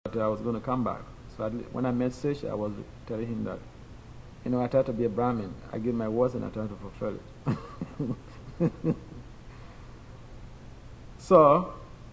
I was going to come back. So when I met Sesh, I was telling him that, I try to be a Brahmin. I give my words and I try to fulfill it. So,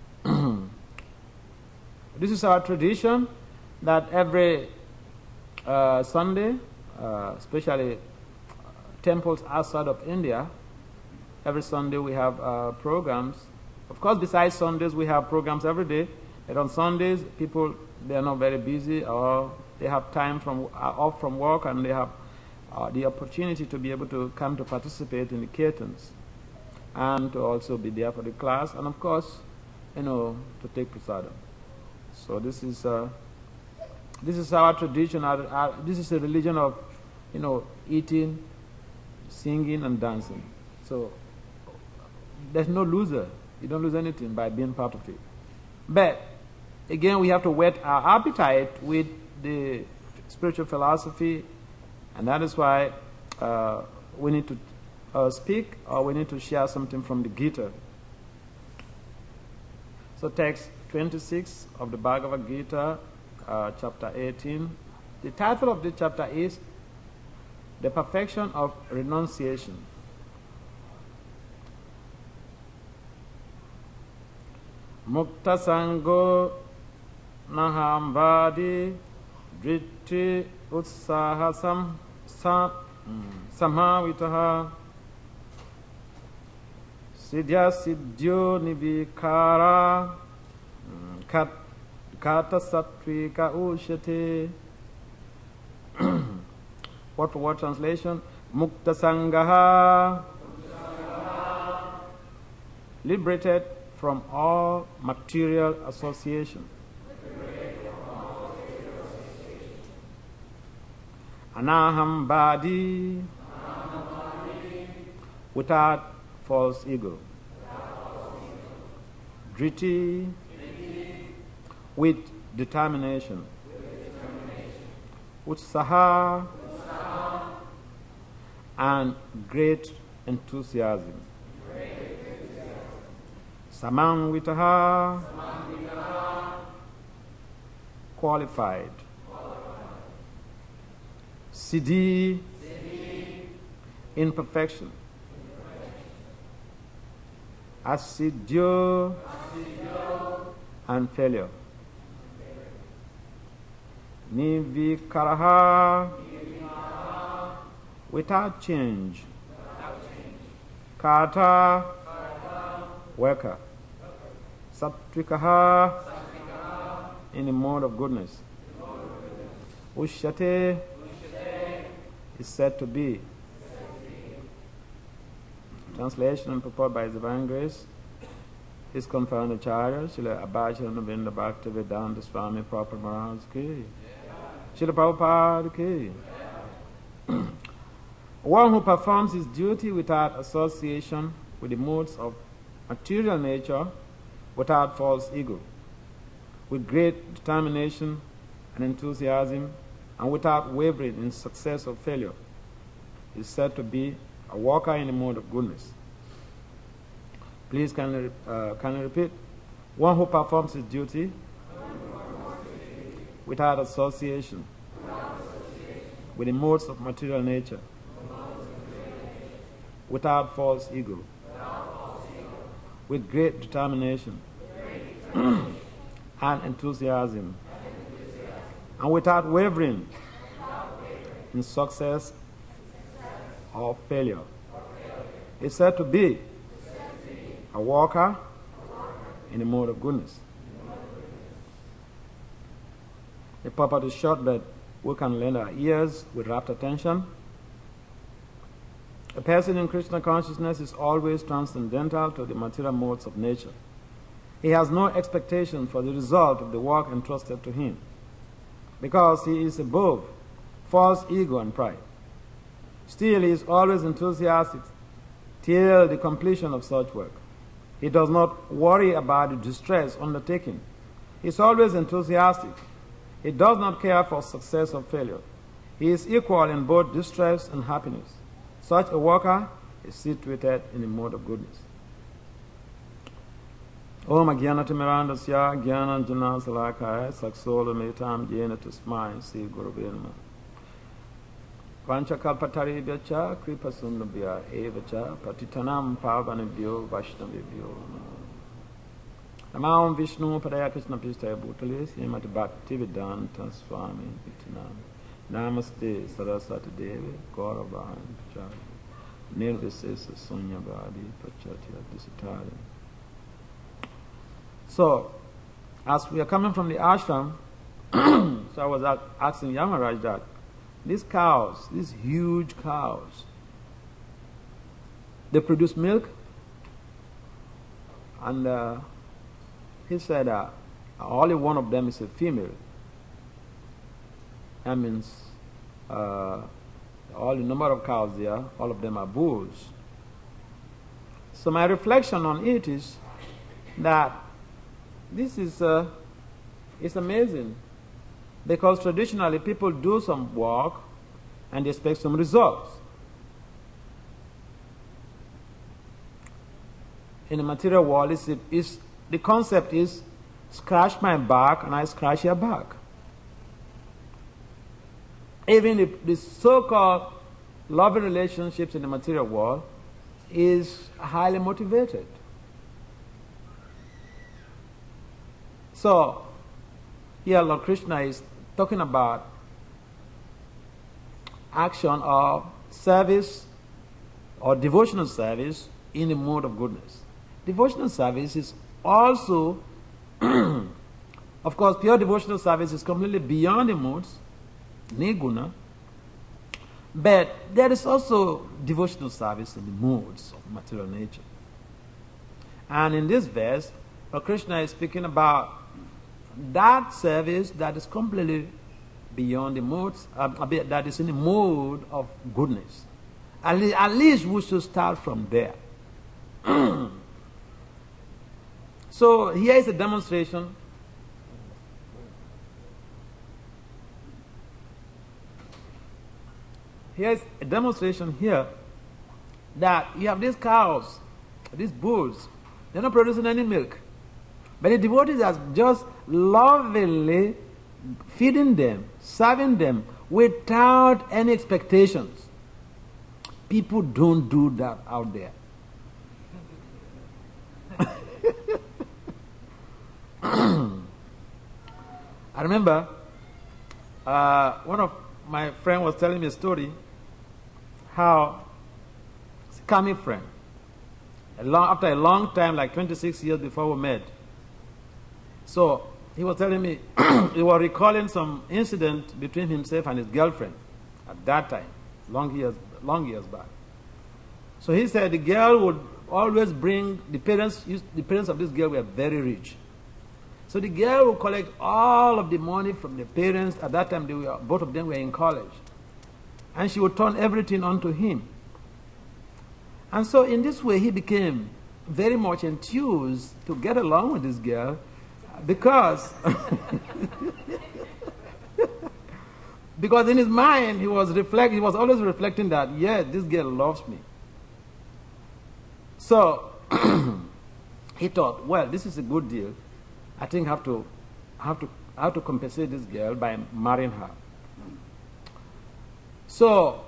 this is our tradition that every Sunday, especially temples outside of India, every Sunday we have programs. Of course, besides Sundays, we have programs every day. And on Sundays, people, they are not very busy, or they have time off from work, and they have the opportunity to be able to come to participate in the kirtans and to also be there for the class, and of course, to take prasadam. So this is our tradition. This is a religion of, eating, singing, and dancing. So there's no loser. You don't lose anything by being part of it. But again, we have to whet our appetite with the spiritual philosophy, and that is why we need to speak, or we need to share something from the Gita. So text 26 of the Bhagavad Gita, chapter 18. The title of the chapter is The Perfection of Renunciation. Mukta Sango Nahambadi Dritti Utsahasam Samhavitaha Siddhya Siddhyo Nivikara Kata Sattvika Ushate. Word for word translation. Mukta Sangaha, liberated from all material association. Anaham Badi, without false ego. Driti, with determination. Utsaha, and great enthusiasm. Samanvitaha, qualified. Siddhi, imperfection. Asiddhyo, and failure. Nivikaraha, without change. Kata, worker. Sattvikaha, in the mode of goodness. Ushyate, is said to be. Translation and purport by His Divine Grace. His confirmed Acharya, Srila Abhacharanavinda Bhaktivedanta Swami Prabhupada Maharaj ki. Srila Prabhupada ki. One who performs his duty without association with the modes of material nature, without false ego, with great determination and enthusiasm, and without wavering in success or failure, is said to be a walker in the mode of goodness. Please can you repeat? One who performs his duty without association with the modes of material nature, without false ego, with great determination and enthusiasm, and without wavering in success or failure, is said to be a walker in the mode of goodness. The purport is short, but we can lend our ears with rapt attention. A person in Krishna consciousness is always transcendental to the material modes of nature. He has no expectation for the result of the work entrusted to him, because he is above false ego and pride. Still, he is always enthusiastic till the completion of such work. He does not worry about the distress undertaken. He is always enthusiastic. He does not care for success or failure. He is equal in both distress and happiness. Such a worker is situated in the mode of goodness. Om Agyanatimirandasya Gyananjana Salakaya Saksola Metam Jena Tasmai Sri Guru Vinama Panchakalpataribhyacha Kripasundabhya Evacha Patitanam Pavanibhyo Vaishnavibhyo Namam Vishnu Padaya Krishna Pistaya Bhutale Srimati Bhaktivedanta Swami Vitinam Namaste Saraswati Devi Gauravan Chari Nirvisesa Sunyavadi Prachatya Disatari. So, as we are coming from the ashram, so I was asking Yamaraj that these cows, these huge cows, they produce milk, and he said only one of them is a female. That means all the number of cows there, all of them are bulls. So my reflection on it is that this is it's amazing, because traditionally people do some work and they expect some results. In the material world, the concept is scratch my back and I scratch your back. Even the so-called loving relationships in the material world is highly motivated. So, here Lord Krishna is talking about action or service or devotional service in the mode of goodness. Devotional service is also, of course, pure devotional service is completely beyond the modes, niguna, but there is also devotional service in the modes of material nature. And in this verse, Lord Krishna is speaking about that service that is completely beyond the modes, that is in the mode of goodness. At least we should start from there. So here is a demonstration. Here is a demonstration here that you have these cows, these bulls, they're not producing any milk. But the devotees are just lovingly feeding them, serving them without any expectations. People don't do that out there. I remember one of my friends was telling me a story how it's a Kami friend. After a long time, like 26 years before we met, so he was telling me, he was recalling some incident between himself and his girlfriend at that time, long years back. So he said the girl would always bring, the parents of this girl were very rich. So the girl would collect all of the money from the parents. At that time, both of them were in college. And she would turn everything onto him. And so in this way, he became very much enthused to get along with this girl, because in his mind he was always reflecting that, yes, this girl loves me. So he thought, well, this is a good deal. I think I have to compensate this girl by marrying her. So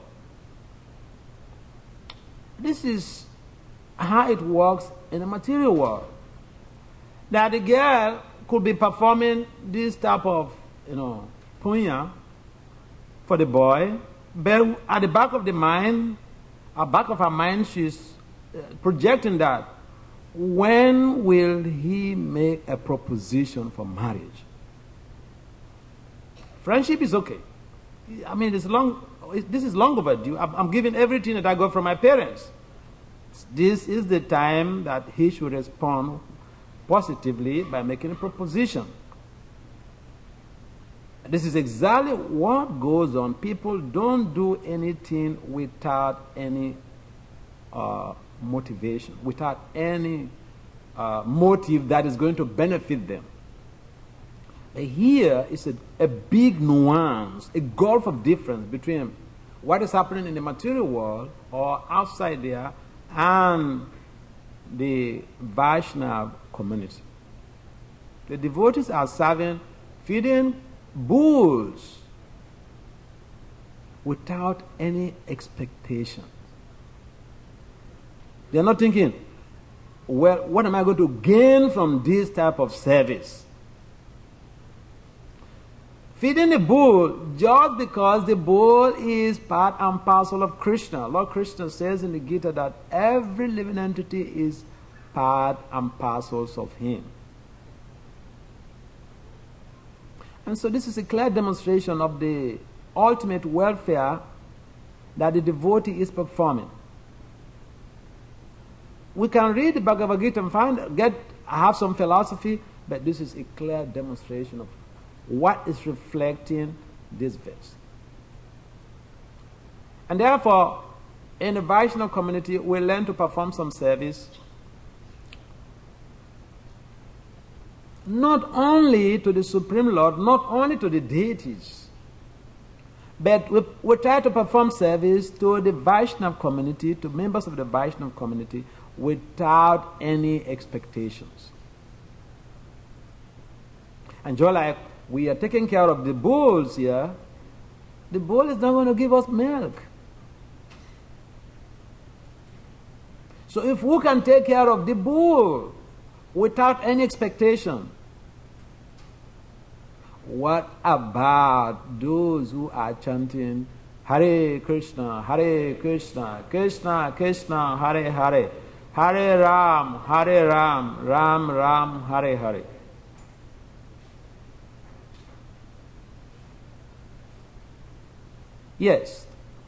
this is how it works in the material world. That the girl could be performing this type of, punya for the boy, but at the back of her mind, she's projecting that, when will he make a proposition for marriage? Friendship is okay. I mean, this is long overdue. I'm giving everything that I got from my parents. This is the time that he should respond positively by making a proposition. This is exactly what goes on. People don't do anything without any motivation, without any motive that is going to benefit them. Here is a big nuance, a gulf of difference between what is happening in the material world or outside there and the Vaishnava community. The devotees are serving, feeding bulls without any expectation. They are not thinking, well, what am I going to gain from this type of service? Feeding the bull just because the bull is part and parcel of Krishna. Lord Krishna says in the Gita that every living entity is part and parcels of him. And so this is a clear demonstration of the ultimate welfare that the devotee is performing. We can read the Bhagavad Gita and have some philosophy, but this is a clear demonstration of what is reflecting this verse. And therefore, in the Vaishnava community, we learn to perform some service, not only to the Supreme Lord, not only to the deities, but we try to perform service to the Vaishnava community, to members of the Vaishnava community, without any expectations. And just like we are taking care of the bulls here, the bull is not going to give us milk. So if we can take care of the bull without any expectation, what about those who are chanting Hare Krishna, Krishna Krishna, Hare Hare, Hare Ram, Ram Ram, Hare Hare? Yes,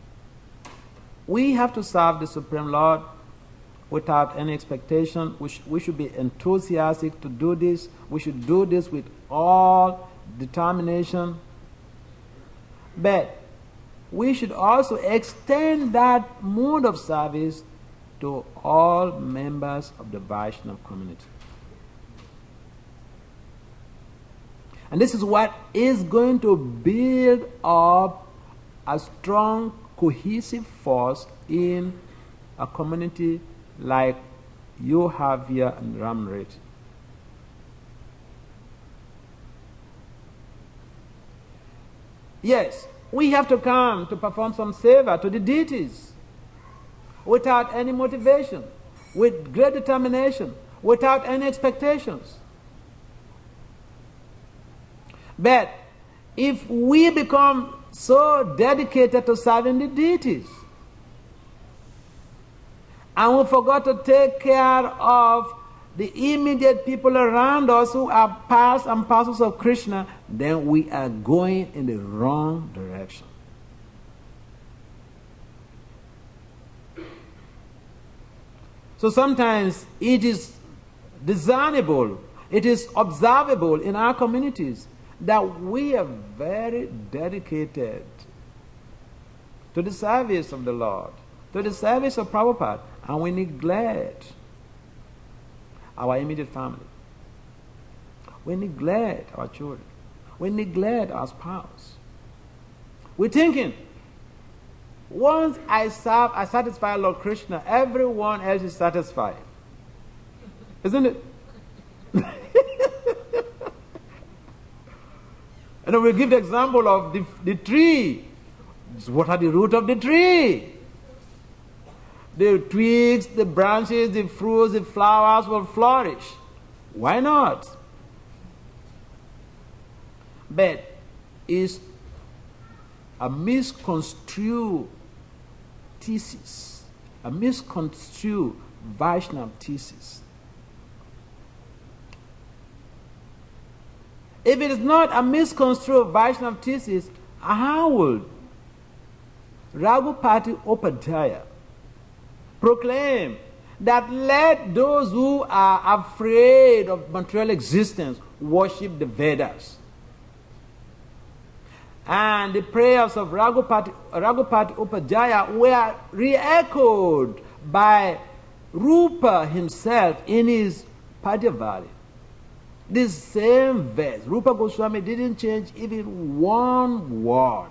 we have to serve the Supreme Lord without any expectation. We should be enthusiastic to do this. We should do this with all determination. But we should also extend that mode of service to all members of the Vaishnava community. And this is what is going to build up a strong, cohesive force in a community like you have here in Ramrit. Yes, we have to come to perform some seva to the deities without any motivation, with great determination, without any expectations. But if we become so dedicated to serving the deities, and we forgot to take care of the immediate people around us who are parts and parcels of Krishna, then we are going in the wrong direction. So sometimes it is discernible, it is observable in our communities that we are very dedicated to the service of the Lord, to the service of Prabhupada, and we neglect our immediate family. We neglect our children. We neglect our spouse. We're thinking, once I satisfy Lord Krishna, everyone else is satisfied. Isn't it? And then we give the example of the tree. What are the roots of the tree? The twigs, the branches, the fruits, the flowers will flourish. Why not? But it's a misconstrued thesis, a misconstrued Vaishnava thesis. If it is not a misconstrued Vaishnava thesis, how would Raghupati Upadhyaya proclaim that let those who are afraid of material existence worship the Vedas? And the prayers of Raghupati Upadhyaya were re-echoed by Rupa himself in his Padyavali. This same verse, Rupa Goswami didn't change even one word.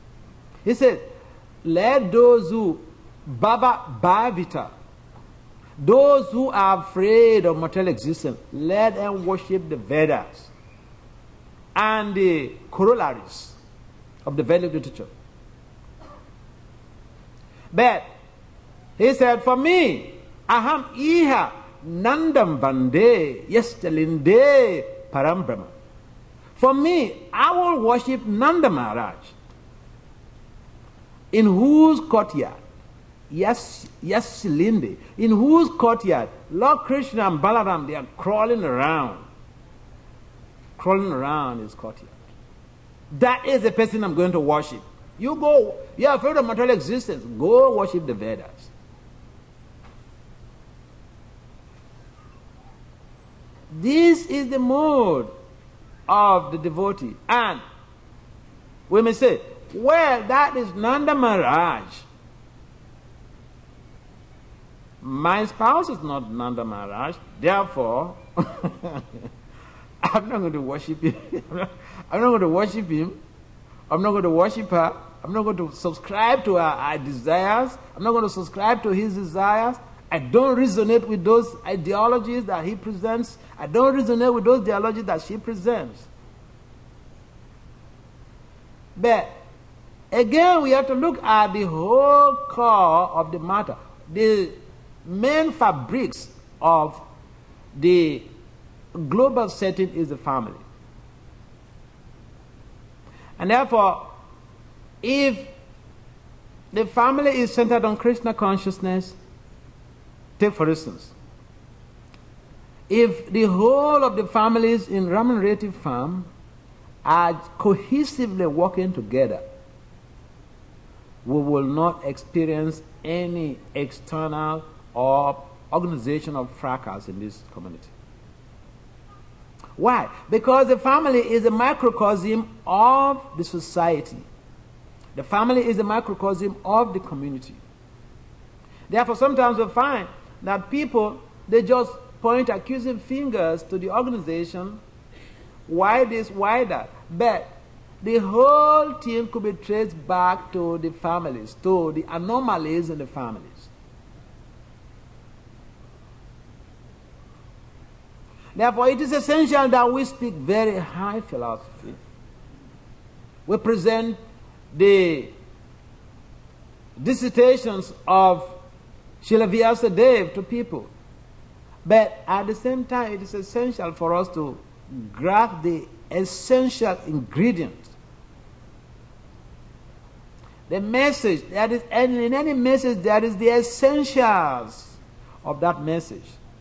He said, let those who Baba Bhavita, Those who are afraid of material existence, let them worship the Vedas and the corollaries of the Vedic literature. But he said, for me, aham iha nandam vande yastalinde parambrahma. For me, I will worship Nanda Maharaj, in whose courtyard, Yasilinde, in whose courtyard Lord Krishna and Balaram, they are crawling around his courtyard. That is the person I'm going to worship. You go, you are afraid of material existence, go worship the Vedas. This is the mode of the devotee. And we may say, well, that is Nanda Maharaj. My spouse is not Nanda Maharaj, therefore, I'm not going to worship him. I'm not going to worship him. I'm not going to worship her. I'm not going to subscribe to her desires. I'm not going to subscribe to his desires. I don't resonate with those ideologies that he presents. I don't resonate with those ideologies that she presents. But again, we have to look at the whole core of the matter. The main fabrics of the global setting is the family. And therefore, if the family is centered on Krishna consciousness, take for instance, if the whole of the families in Raman Relative Farm are cohesively working together, we will not experience any external or organizational fracas in this community. Why? Because the family is a microcosm of the society. The family is a microcosm of the community. Therefore, sometimes we find that people, they just point accusing fingers to the organization. Why this, why that? But the whole thing could be traced back to the families, to the anomalies in the families. Therefore, it is essential that we speak very high philosophy. We present the dissertations of Srila Vyasadeva to people. But at the same time, it is essential for us to grasp the essential ingredients. The message, that is, and in any message, there is the essentials of that message.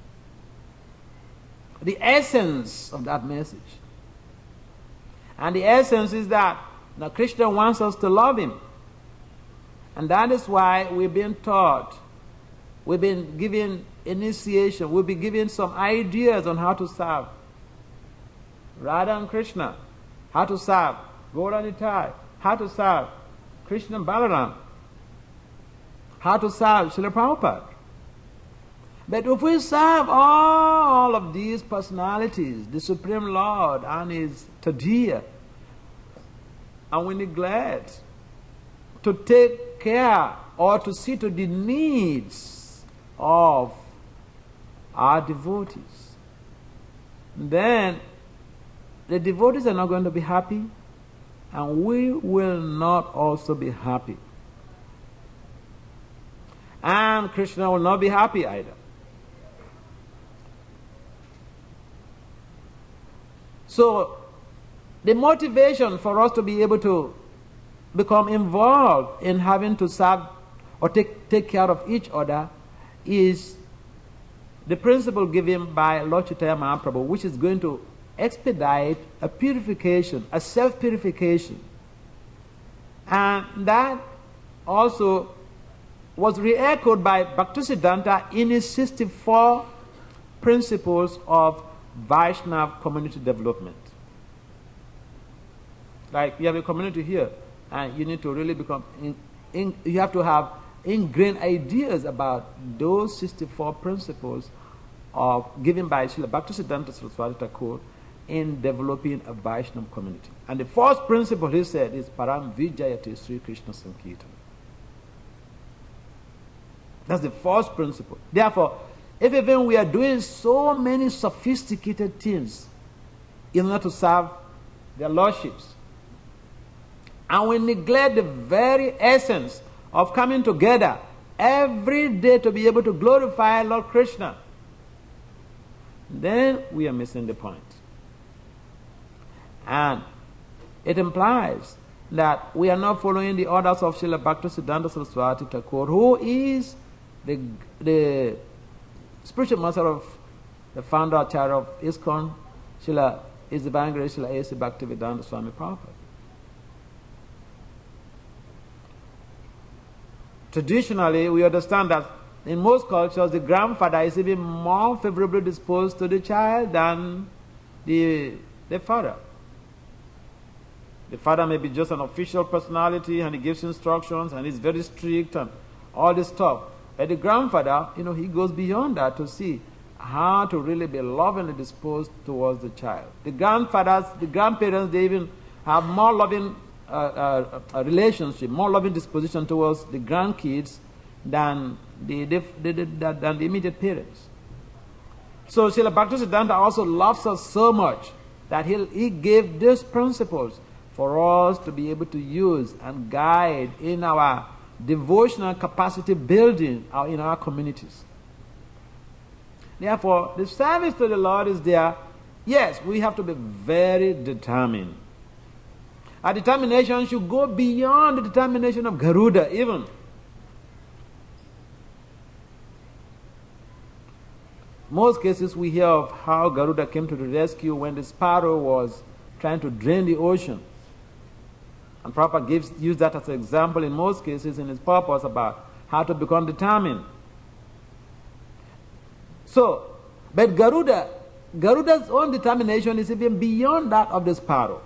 The essence of that message. And the essence is that now Krishna wants us to love him. And that is why we've been taught, we've been given initiation, we've been given some ideas on how to serve Radha and Krishna, how to serve Gauranitai, how to serve Krishna and Balaram, how to serve Srila Prabhupada. But if we serve all of these personalities, the Supreme Lord and His Tadiya, and we neglect to take care or to see to the needs of our devotees, then the devotees are not going to be happy, and we will not also be happy. And Krishna will not be happy either. So, the motivation for us to be able to become involved in having to serve or take care of each other is the principle given by Lord Chaitanya Mahaprabhu, which is going to expedite a purification, a self-purification. And that also was re-echoed by Bhaktisiddhanta in his 64 principles of Vaishnava community development. Like you have a community here, and you need to really become, you have to have ingrained ideas about those 64 principles of given by Srila Bhaktisiddhanta Saraswati Thakur in developing a Vaishnava community. And the first principle he said is Param Vijayate Sri Krishna Sankirtan. That's the first principle. Therefore, If even we are doing so many sophisticated things in order to serve their lordships, and we neglect the very essence of coming together every day to be able to glorify Lord Krishna, then we are missing the point. And it implies that we are not following the orders of Srila Bhaktisiddhanta Saraswati Thakur, who is the spiritual master of the founder Acharya of ISKCON, Srila His Divine Grace Srila A.C. Bhaktivedanta Swami Prabhupada. Traditionally, we understand that in most cultures, the grandfather is even more favorably disposed to the child than the father. The father may be just an official personality and he gives instructions and he's very strict and all this stuff. But the grandfather, he goes beyond that to see how to really be lovingly disposed towards the child. The grandparents, they even have more loving relationship, more loving disposition towards the grandkids than the immediate parents. So Srila Bhaktisiddhanta also loves us so much that he gave these principles for us to be able to use and guide in our devotional capacity building in our communities. Therefore, the service to the Lord is there. Yes, we have to be very determined. Our determination should go beyond the determination of Garuda even. Most cases we hear of how Garuda came to the rescue when the sparrow was trying to drain the ocean. And Prabhupada used that as an example in most cases in his purpose about how to become determined. So, but Garuda's own determination is even beyond that of the sparrow.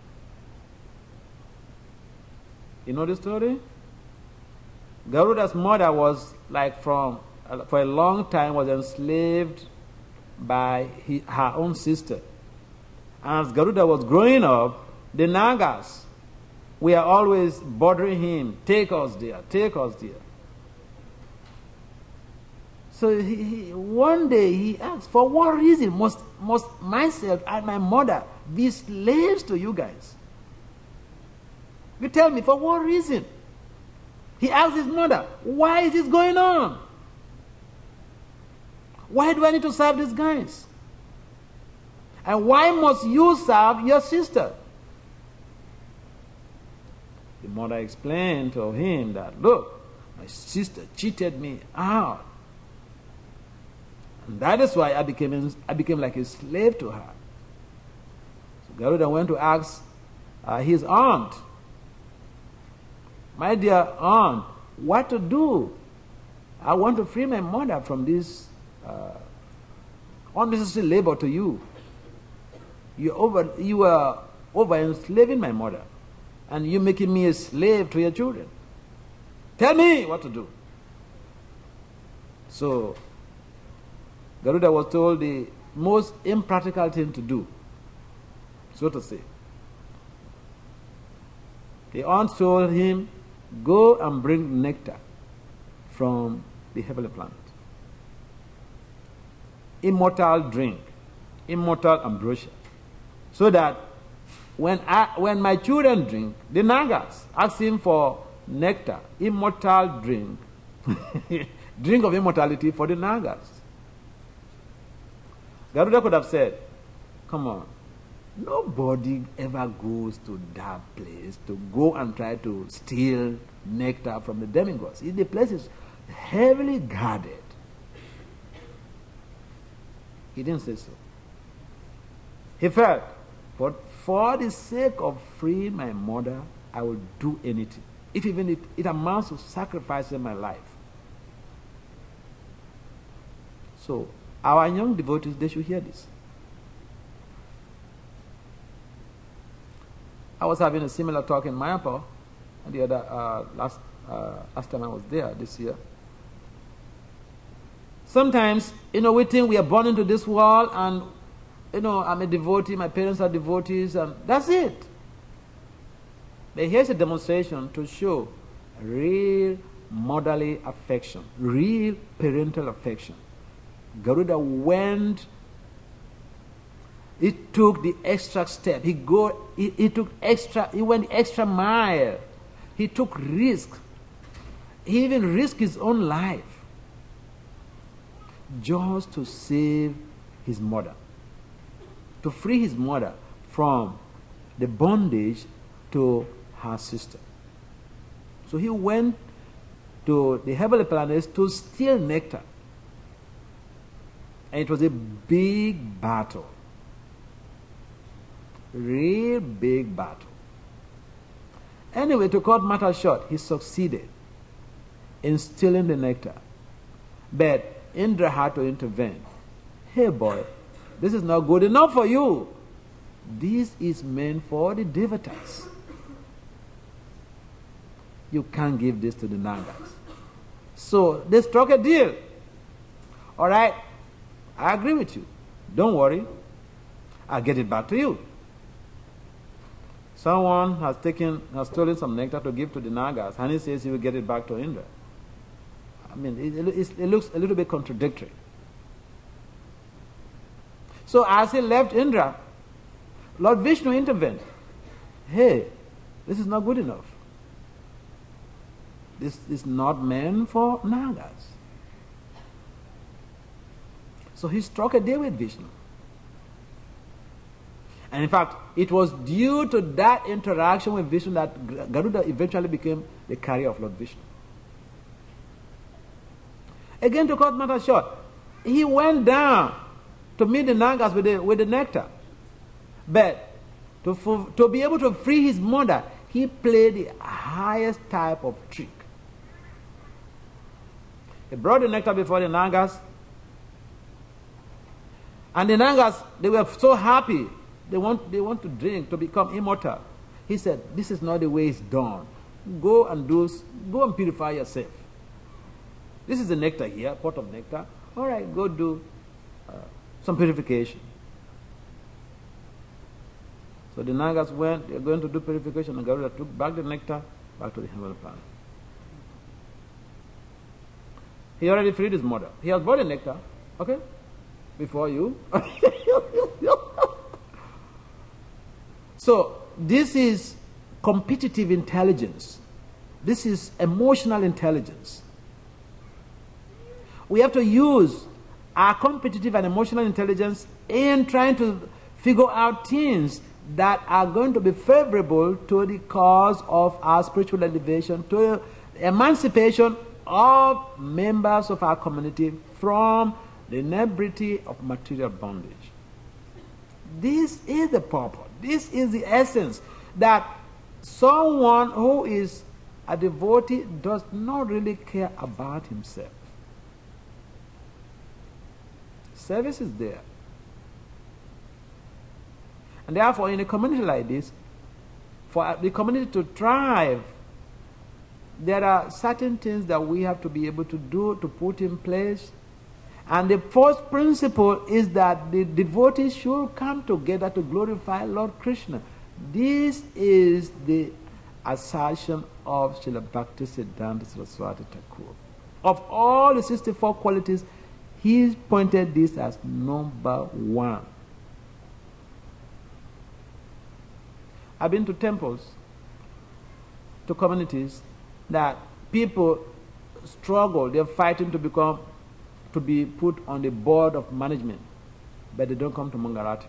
You know the story? Garuda's mother was for a long time was enslaved by her own sister. As Garuda was growing up, the Nagas were always bothering him, take us there, take us there. So one day he asked, for what reason must myself and my mother be slaves to you guys? You tell me, for what reason? He asked his mother, why is this going on? Why do I need to serve these guys? And why must you serve your sister? The mother explained to him that, look, my sister cheated me out. And that is why I became like a slave to her. So Garuda went to ask his aunt, my dear aunt, what to do? I want to free my mother from this unnecessary labor to you. You are over enslaving my mother, and you're making me a slave to your children. Tell me what to do. So Garuda was told the most impractical thing to do, so to say. The aunt told him, go and bring nectar from the heavenly planet. Immortal drink, immortal ambrosia. So that when my children drink, the Nagas ask him for nectar, immortal drink, drink of immortality for the Nagas. Garuda could have said, come on, nobody ever goes to that place to go and try to steal nectar from the demigods. The place is heavily guarded. He didn't say so. He felt, but for the sake of freeing my mother, I will do anything, if even it amounts to sacrificing my life. So, our young devotees, they should hear this. I was having a similar talk in Mayapur the other last time I was there this year. Sometimes, we think we are born into this world and, I'm a devotee, my parents are devotees, and that's it. But here's a demonstration to show real motherly affection, real parental affection. Garuda went, he took the extra step. He went the extra mile. He took risk. He even risked his own life just to save his mother, to free his mother from the bondage to her sister. So he went to the heavenly planets to steal nectar. And it was a big battle. Real big battle. Anyway, to cut matters short, he succeeded in stealing the nectar. But Indra had to intervene. Hey boy, this is not good enough for you. This is meant for the devatas. You can't give this to the Nagas. So they struck a deal. All right, I agree with you. Don't worry. I'll get it back to you. Someone has stolen some nectar to give to the Nagas, and he says he will get it back to Indra. I mean, it looks a little bit contradictory. So as he left Indra, Lord Vishnu intervened. Hey, this is not good enough. This is not meant for Nagas. So he struck a deal with Vishnu. And in fact, it was due to that interaction with Vishnu that Garuda eventually became the carrier of Lord Vishnu. Again, to cut matters short, he went down to meet the Nagas with the nectar. But to be able to free his mother, he played the highest type of trick. He brought the nectar before the Nagas. And the Nagas, they were so happy. They want to drink, to become immortal. He said, this is not the way it's done. Go and purify yourself. This is the nectar here, pot of nectar. All right, go do some purification. So the Nagas went, they're going to do purification, and Garuda took back the nectar back to the heavenly planet. He already freed his mother. He has brought the nectar, okay, before you. So this is competitive intelligence. This is emotional intelligence. We have to use our competitive and emotional intelligence in trying to figure out things that are going to be favorable to the cause of our spiritual elevation, to the emancipation of members of our community from the inebriety of material bondage. This is the purpose. This is the essence, that someone who is a devotee does not really care about himself. Service is there. And therefore, in a community like this, for the community to thrive, there are certain things that we have to be able to do, to put in place. And the first principle is that the devotees should come together to glorify Lord Krishna. This is the assertion of Srila Bhaktisiddhanta Saraswati Thakur. Of all the 64 qualities, he pointed this as number one. I've been to temples, to communities that people struggle, they're fighting to be put on the board of management, but they don't come to Mangalati.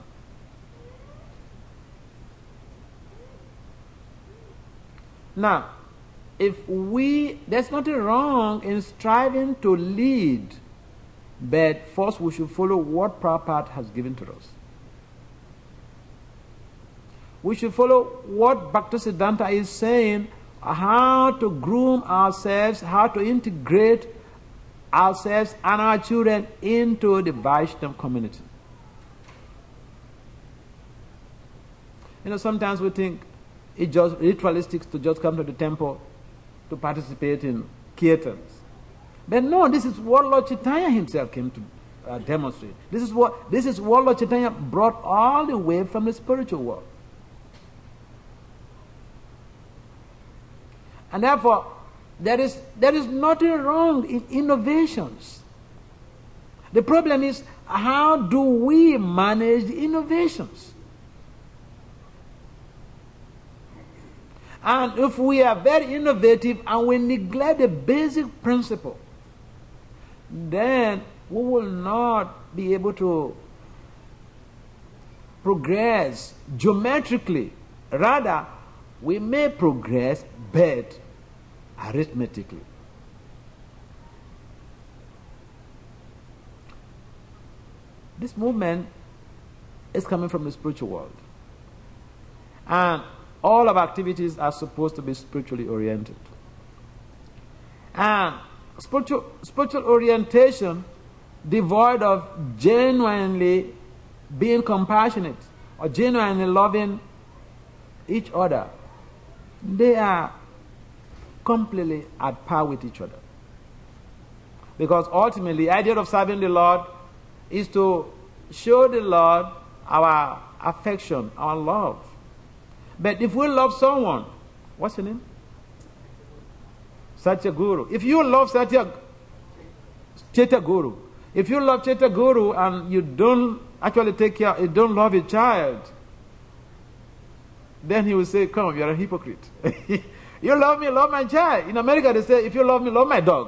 Now, there's nothing wrong in striving to lead, but first we should follow what Prabhupada has given to us. We should follow what Bhaktisiddhanta is saying, how to groom ourselves, how to integrate ourselves and our children into the Vaishnava community. You know, sometimes we think it's just ritualistic to just come to the temple to participate in kirtans. But no, this is what Lord Chaitanya himself came to demonstrate. This is what Lord Chaitanya brought all the way from the spiritual world. And therefore, there is nothing wrong in innovations. The problem is, how do we manage the innovations? And if we are very innovative and we neglect the basic principle, then we will not be able to progress geometrically. Rather, we may progress, but arithmetically. This movement is coming from the spiritual world. And all of our activities are supposed to be spiritually oriented. And spiritual orientation, devoid of genuinely being compassionate or genuinely loving each other, they are completely at par with each other. Because ultimately, the idea of serving the Lord is to show the Lord our affection, our love. But if we love someone, what's your name? Satya Guru. If you love Chaitya Guru, if you love Chaitya Guru and you don't actually take care, you don't love your child, then he will say, come, you're a hypocrite. You love me, love my child. In America, they say, if you love me, love my dog.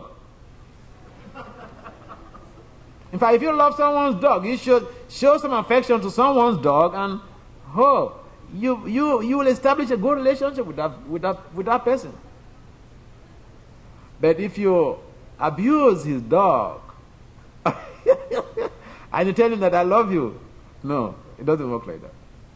In fact, if you love someone's dog, you should show some affection to someone's dog, and you will establish a good relationship with that person. But if you abuse his dog and you tell him that I love you, no, it doesn't work like that.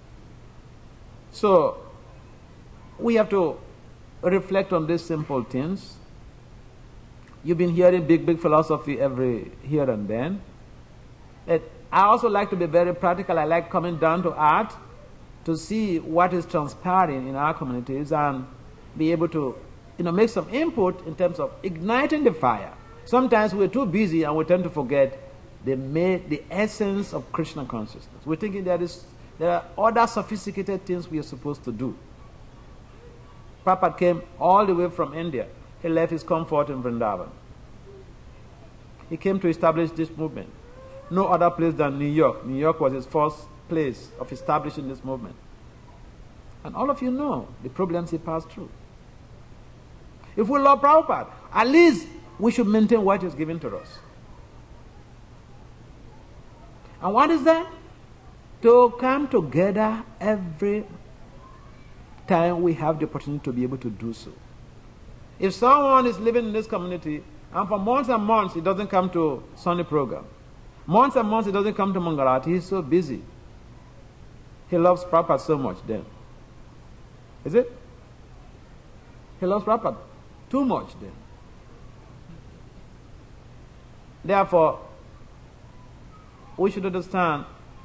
So we have to reflect on these simple things. You've been hearing big philosophy every here and then. I also like to be very practical. I like coming down to earth to see what is transpiring in our communities and be able to make some input in terms of igniting the fire. Sometimes we're too busy and we tend to forget the essence of Krishna consciousness. We're thinking there are other sophisticated things we are supposed to do. Prabhupada came all the way from India. He left his comfort in Vrindavan. He came to establish this movement. No other place than New York. New York was his first place of establishing this movement. And all of you know the problems he passed through. If we love Prabhupada, at least we should maintain what he's given to us. And what is that? To come together every time we have the opportunity to be able to do so. If someone is living in this community and for months and months he doesn't come to Sunday program, months and months he doesn't come to Mangalati, he's so busy. He loves Prabhupada so much then. Is it? He loves Prabhupada too much then. Therefore, we should understand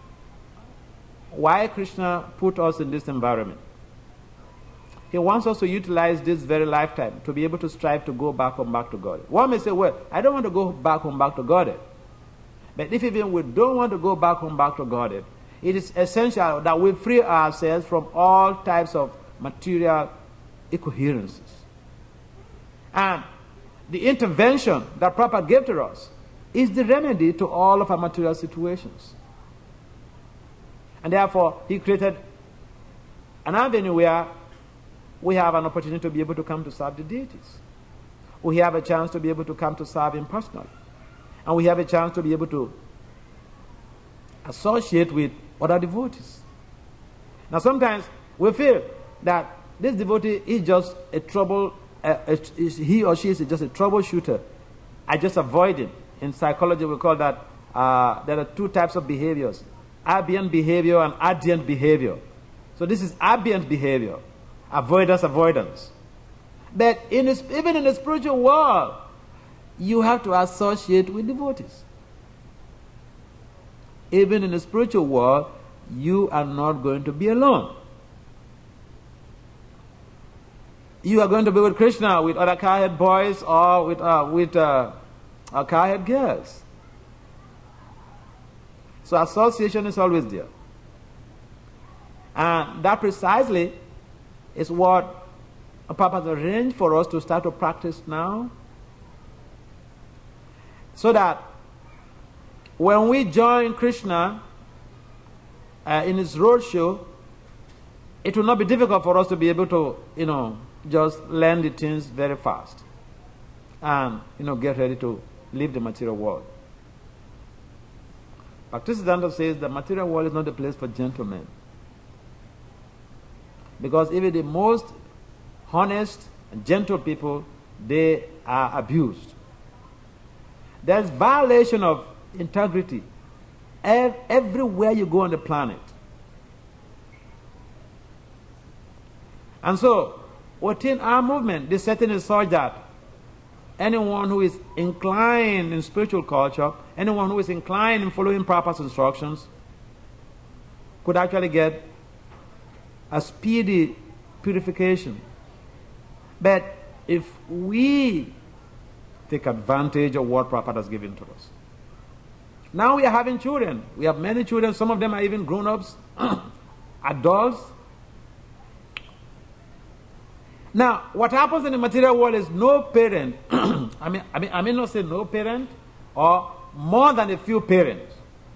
why Krishna put us in this environment. He wants us to utilize this very lifetime to be able to strive to go back home, back to God. One may say, well, I don't want to go back home, back to God. But if even we don't want to go back home, back to God, it is essential that we free ourselves from all types of material incoherences. And the intervention that Prabhupada gave to us is the remedy to all of our material situations. And therefore, he created an avenue where we have an opportunity to be able to come to serve the deities. We have a chance to be able to come to serve him personally. And we have a chance to be able to associate with other devotees. Now sometimes we feel that this devotee is just a he or she is just a troubleshooter. I just avoid him. In psychology we call that, there are two types of behaviors. Ambient behavior and adient behavior. So this is ambient behavior. Avoidance. But even in the spiritual world, you have to associate with devotees. Even in the spiritual world, you are not going to be alone. You are going to be with Krishna, with other cowhead boys, or with cowhead girls. So association is always there. And that precisely is what Papa has arranged for us to start to practice now. So that when we join Krishna in his roadshow, it will not be difficult for us to be able to, just learn the things very fast and, get ready to leave the material world. Bhaktisiddhanta says the material world is not a place for gentlemen. Because even the most honest and gentle people, they are abused. There's violation of integrity everywhere you go on the planet. And so, within our movement, the setting is such that anyone who is inclined in spiritual culture, anyone who is inclined in following Prabhupada's instructions, could actually get a speedy purification. But if we take advantage of what Prabhupada has given to us. Now we are having children. We have many children. Some of them are even grown-ups, adults. Now, what happens in the material world is no parent, I mean not say no parent, or more than a few parents.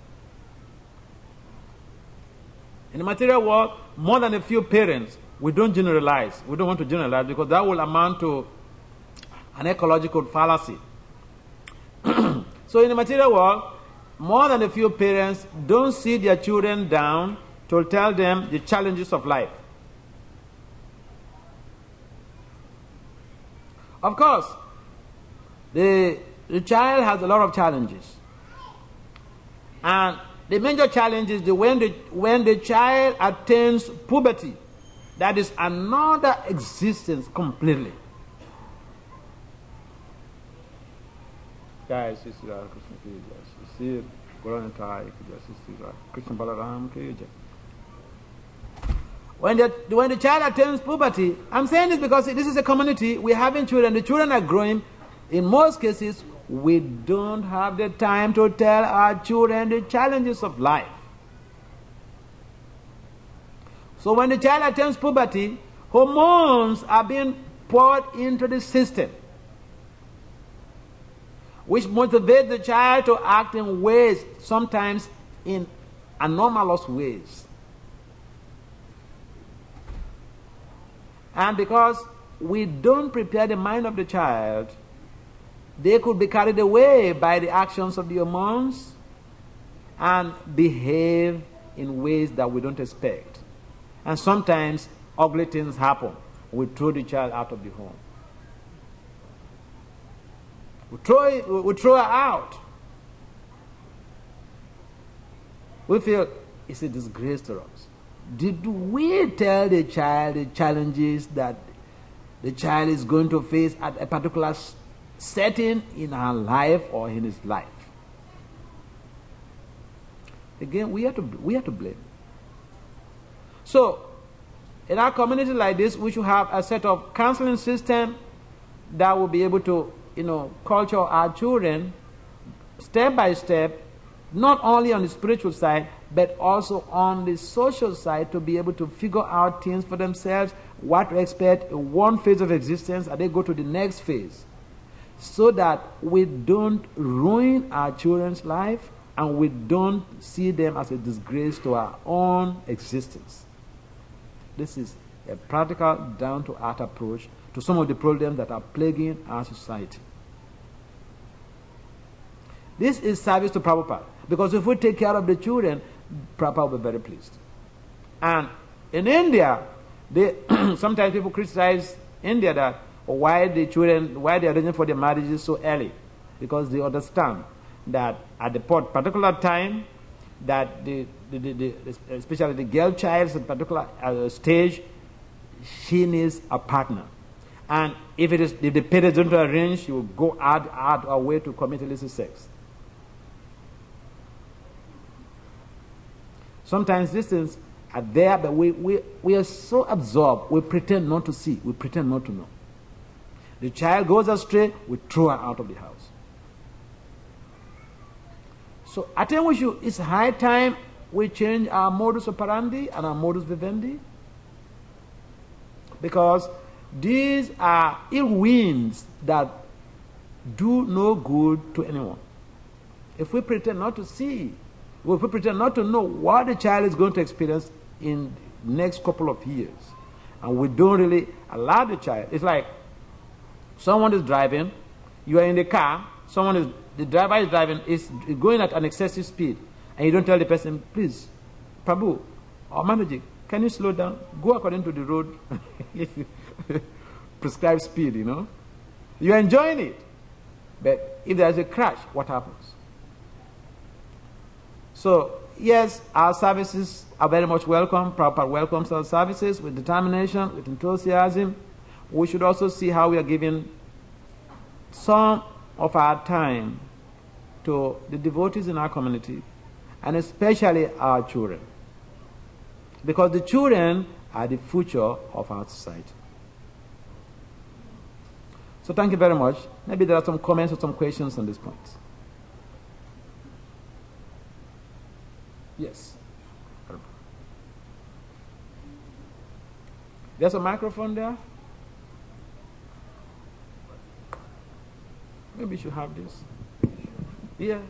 In the material world, more than a few parents. We don't generalize. We don't want to generalize because that will amount to an ecological fallacy. So in the material world, more than a few parents don't sit their children down to tell them the challenges of life. Of course, the child has a lot of challenges. And the major challenge is when the child attains puberty. That is another existence completely. When the child attains puberty, I'm saying this because this is a community, we're having children, the children are growing. In most cases, we don't have the time to tell our children the challenges of life. So when the child attains puberty, hormones are being poured into the system, which motivates the child to act in ways, sometimes in anomalous ways. And because we don't prepare the mind of the child, they could be carried away by the actions of the hormones and behave in ways that we don't expect. And sometimes ugly things happen. We throw the child out of the home. We throw her out. We feel it's a disgrace to us. Did we tell the child the challenges that the child is going to face at a particular setting in her life or in his life? Again, we have to blame. So, in our community like this, we should have a set of counseling system that will be able to, culture our children step by step, not only on the spiritual side, but also on the social side, to be able to figure out things for themselves, what to expect in one phase of existence, and they go to the next phase, so that we don't ruin our children's life and we don't see them as a disgrace to our own existence. This is a practical, down-to-earth approach to some of the problems that are plaguing our society. This is service to Prabhupada, because if we take care of the children, Prabhupada will be very pleased. And in India, sometimes people criticize India that why they are arranging for their marriages so early, because they understand that at the particular time that especially the girl child at a particular stage, she needs a partner. And if the parents don't arrange, she will go out her way to commit illicit sex. Sometimes these things are there, but we are so absorbed, we pretend not to see, we pretend not to know. The child goes astray, we throw her out of the house. So I think it's high time we change our modus operandi and our modus vivendi, because these are ill winds that do no good to anyone. if we pretend not to see, if we pretend not to know what the child is going to experience in the next couple of years, and we don't really allow the child, it's like someone is driving, you are in the car, the driver is driving, is going at an excessive speed, and you don't tell the person, please, Prabhu, or Manaji, can you slow down? Go according to the road prescribed speed, you know. You're enjoying it. But if there's a crash, what happens? So, yes, our services are very much welcome. Prabhupada welcomes our services with determination, with enthusiasm. We should also see how we are giving some of our time to the devotees in our community, and especially our children. Because the children are the future of our society. So thank you very much. Maybe there are some comments or some questions on this point. Yes. There's a microphone there. Maybe you should have this. Yeah.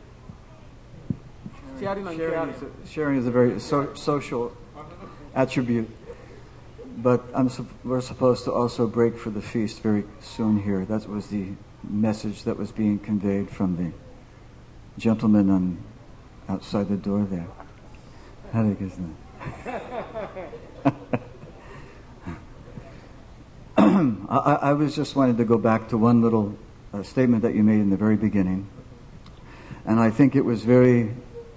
Sharing is a very social attribute, but we're supposed to also break for the feast very soon here. That was the message that was being conveyed from the gentleman outside the door there. Hare Krishna. I was just wanted to go back to one little statement that you made in the very beginning, and I think it was a very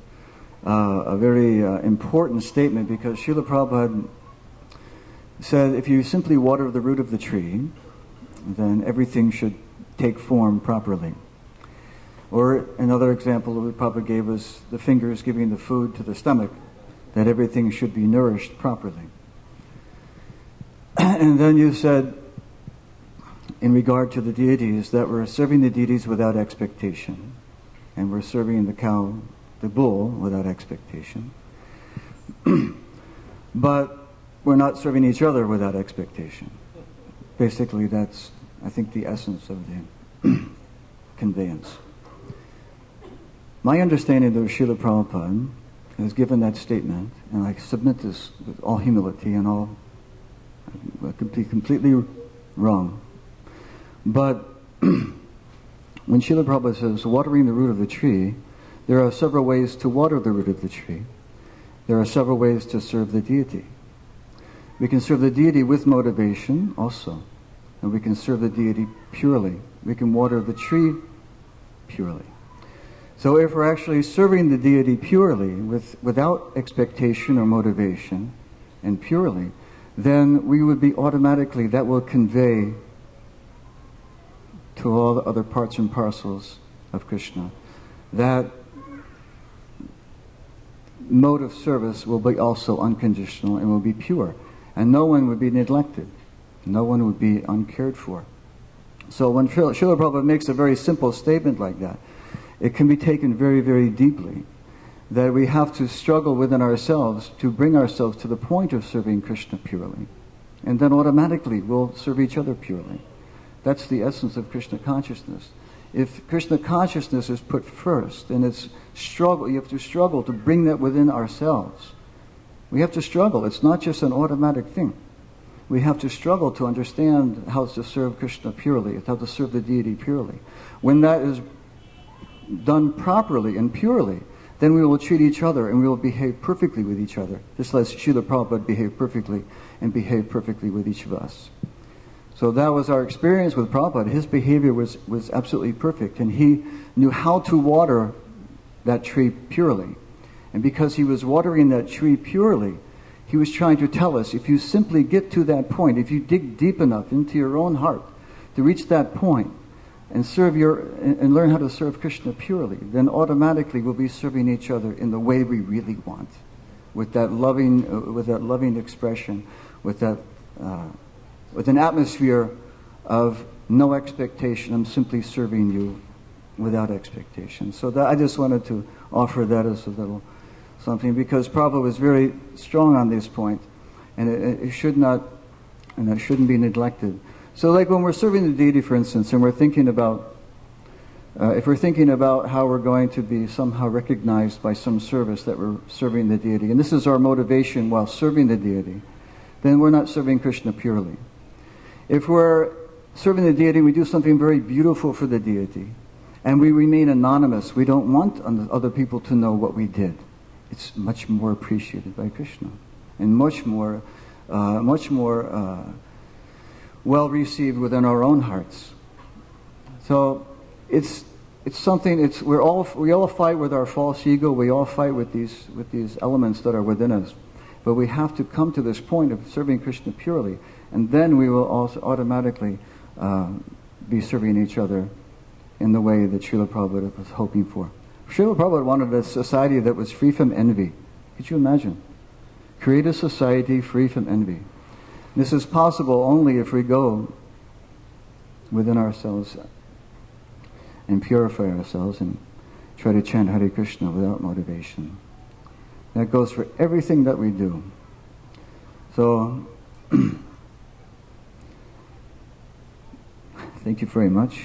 important statement, because Srila Prabhupada said, if you simply water the root of the tree, then everything should take form properly. Or another example that Prabhupada gave was the fingers giving the food to the stomach, that everything should be nourished properly. And then you said, in regard to the deities, that we're serving the deities without expectation, and we're serving the cow, the bull, without expectation. But we're not serving each other without expectation. Basically, that's, I think, the essence of the conveyance. My understanding of Srila Prabhupada has given that statement, and I submit this with all humility and all, I could be completely wrong. But when Srila Prabhupada says watering the root of the tree, there are several ways to water the root of the tree. There are several ways to serve the deity. We can serve the deity with motivation also, and we can serve the deity purely. We can water the tree purely. So if we're actually serving the deity purely, without expectation or motivation, and purely, then we would be automatically, that will convey to all the other parts and parcels of Krishna. That mode of service will be also unconditional and will be pure. And no one would be neglected. No one would be uncared for. So when Srila Prabhupada makes a very simple statement like that, it can be taken very, very deeply. That we have to struggle within ourselves to bring ourselves to the point of serving Krishna purely. And then automatically we'll serve each other purely. That's the essence of Krishna consciousness. If Krishna consciousness is put first, and it's struggle, you have to struggle to bring that within ourselves. We have to struggle. It's not just an automatic thing. We have to struggle to understand how to serve Krishna purely, how to serve the deity purely. When that is done properly and purely, then we will treat each other and we will behave perfectly with each other, just as Srila Prabhupada behaved perfectly and behaved perfectly with each of us. So that was our experience with Prabhupada. His behavior was absolutely perfect, and he knew how to water that tree purely. And because he was watering that tree purely, he was trying to tell us, if you simply get to that point, if you dig deep enough into your own heart to reach that point and and learn how to serve Krishna purely, then automatically we'll be serving each other in the way we really want, with that loving expression, with an atmosphere of no expectation. I'm simply serving you without expectation. So I just wanted to offer that as a little something, because Prabhupada was very strong on this point, and it should not, and it shouldn't be neglected. So like when we're serving the deity, for instance, and we're thinking about if we're thinking about how we're going to be somehow recognized by some service that we're serving the deity, and this is our motivation while serving the deity, then we're not serving Krishna purely. If we're serving the deity, we do something very beautiful for the deity, and we remain anonymous. We don't want other people to know what we did. It's much more appreciated by Krishna, and much more well received within our own hearts. So it's something. We all fight with our false ego. We all fight with these elements that are within us. But we have to come to this point of serving Krishna purely, and then we will also automatically be serving each other in the way that Srila Prabhupada was hoping for. Srila Prabhupada wanted a society that was free from envy. Could you imagine? Create a society free from envy. This is possible only if we go within ourselves and purify ourselves and try to chant Hare Krishna without motivation. That goes for everything that we do. So, thank you very much.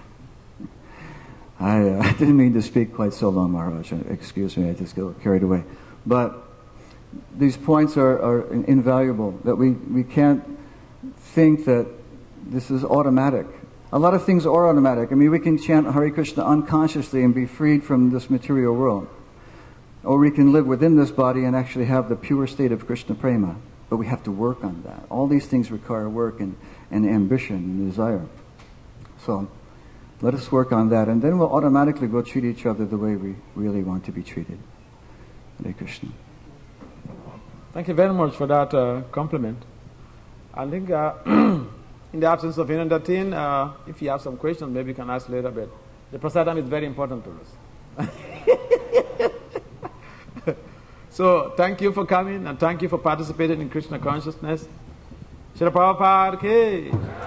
I didn't mean to speak quite so long, Maharaj. Excuse me, I just got carried away. But these points are invaluable, that we can't think that this is automatic. A lot of things are automatic. I mean, we can chant Hare Krishna unconsciously and be freed from this material world. Or we can live within this body and actually have the pure state of Krishna Prema. But we have to work on that. All these things require work and ambition and desire. So, let us work on that, and then we'll treat each other the way we really want to be treated. Hare Krishna. Thank you very much for that compliment. I think in the absence of Inandatin, if you have some questions, maybe you can ask later, but the prasadam is very important to us. So, thank you for coming, and thank you for participating in Krishna consciousness. Srila Prabhupada ki